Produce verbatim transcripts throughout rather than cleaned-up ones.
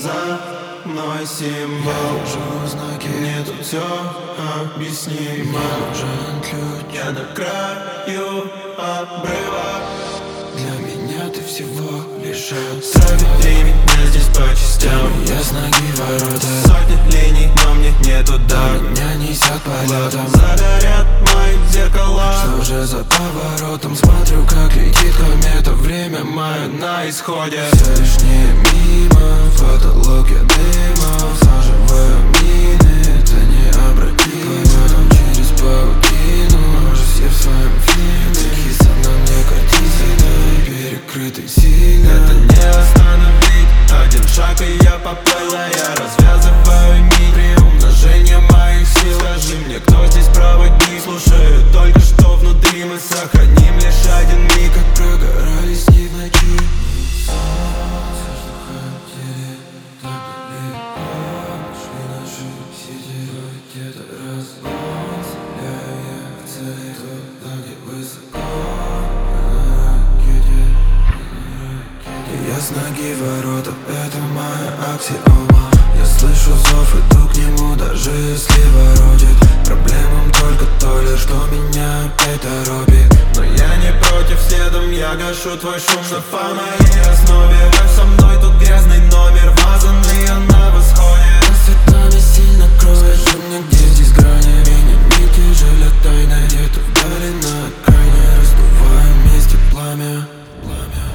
за мной символ. Я вижу знаки, мне тут все объяснимо. мне нужен ключ. Я на краю обрыва. Для меня ты всего лишь Справедливи меня здесь по частям. Я с ноги ворота, Сотни линий, но мне нету дат. меня несет полетом. Загорят мои зеркала. Что же за поворотом? Смотрю, как летит комета. Время Мое на исходе. все лишь не мимо. Потолок я дыма. Саживаю мины, это необратимо. Пойдем через паутину, уже съев в своем фильме. Такие со мной мне картины, перекрытый сильно. Это не остановить. Один шаг и я поплыл, а я развязываю нить. Приумножение моих сил. Скажи мне, кто здесь проводник? Слушаю только что внутри. Мы сохраним лишь один миг. Как прогорали сни в ночи. Солнце, что хотели, так далеко шли наши сети. Где-то разгон, стреляю я в цель. Туда, где высоко, на ракете, на ракете. Я с ноги ворота, это моя аксиома. Я слышу зов, иду к нему, даже если воротит. Проблемам только то лишь, что меня опять торопит. Но я не против, следом я гашу твой шум на по моей основе. Как со мной тут грязный номер, вазанный, я на восходе. Рассвет нами сильно кроет. Скажи мне, где здесь грани? Меня нити жалят тайны. Где-то вдали на окраине раздуваем вместе пламя, пламя.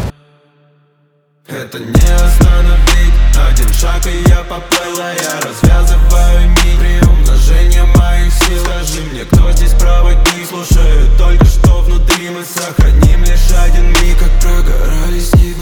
Это не остановить. Один шаг и я поплыл, а я развязываю нить. Приумножение моих сил. Скажи мне, кто здесь проводник? Слушаю только что внутри. Мы сохраним лишь один миг. Как прогорали сни